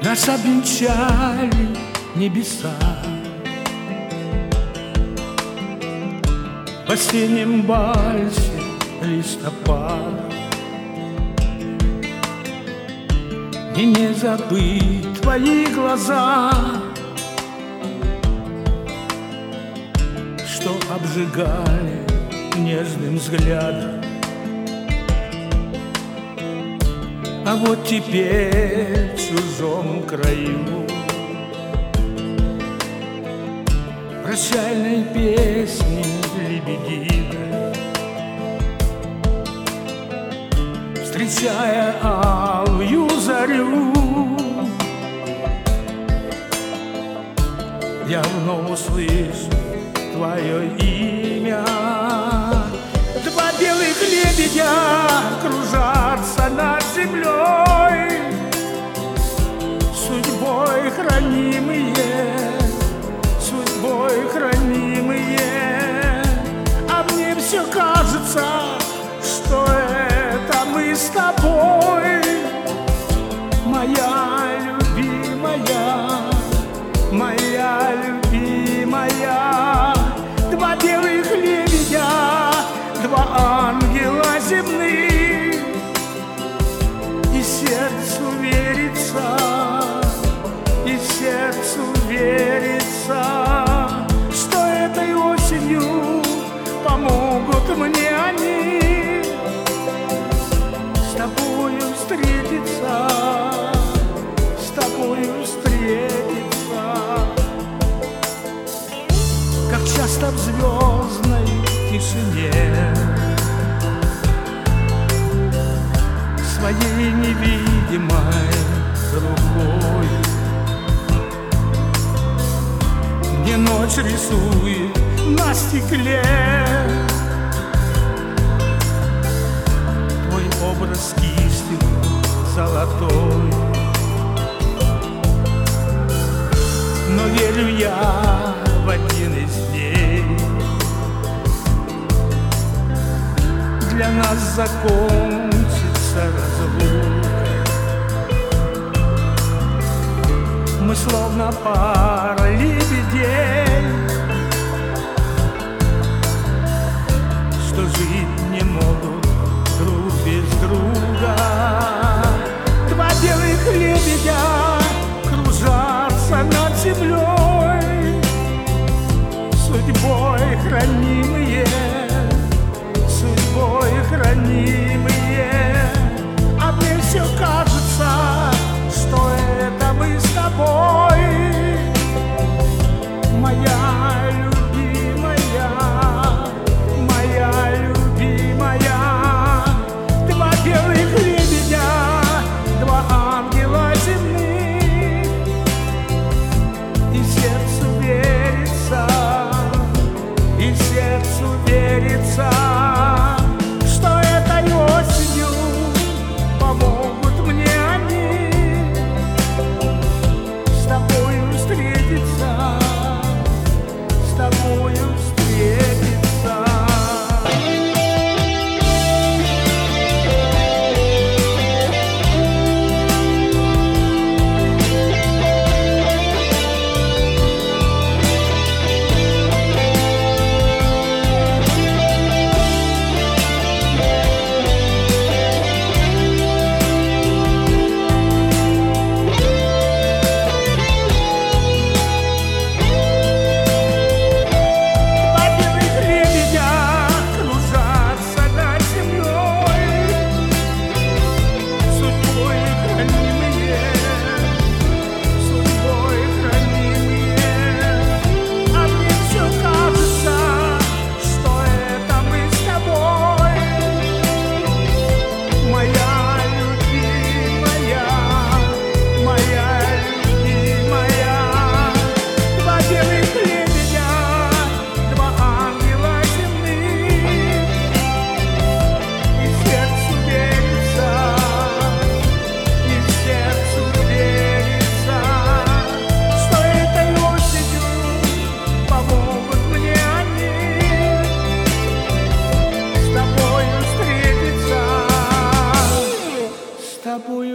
Нас обвенчали небеса в осеннем вальсе листопада. И не забыть твои глаза, что обжигали нежным взглядом. А вот теперь в чужом краю прощальной песни лебединой, встречая алую зарю, я вновь услышу твое имя. Два белых лебедя кружатся над землей, судьбой хранимые, судьбой хранимые. А мне все кажется, что это мы с тобой, моя любимая, моя любимая. Два белых лебедя, два ангела земных, и сердцу верится, и сердцу верится, что этой осенью помогут мне они с тобою встретиться, с тобою встретиться. Как часто в звездной тишине своей невидимой рукой мне ночь рисует на стекле твой образ кистью золотой. Но верю я в один из дней для нас закончится разлука. Мы словно пара лебедей, что жить не могут друг без друга. Два белых лебедя кружатся над землей, судьбой хранимые, судьбой хранимые. А мне все кажется, что это мы с тобой, моя любимая, моя любимая. Два белых лебедя, два ангела земных, и сердцу верится, и сердцу верится, что этой осенью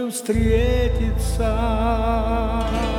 встретиться.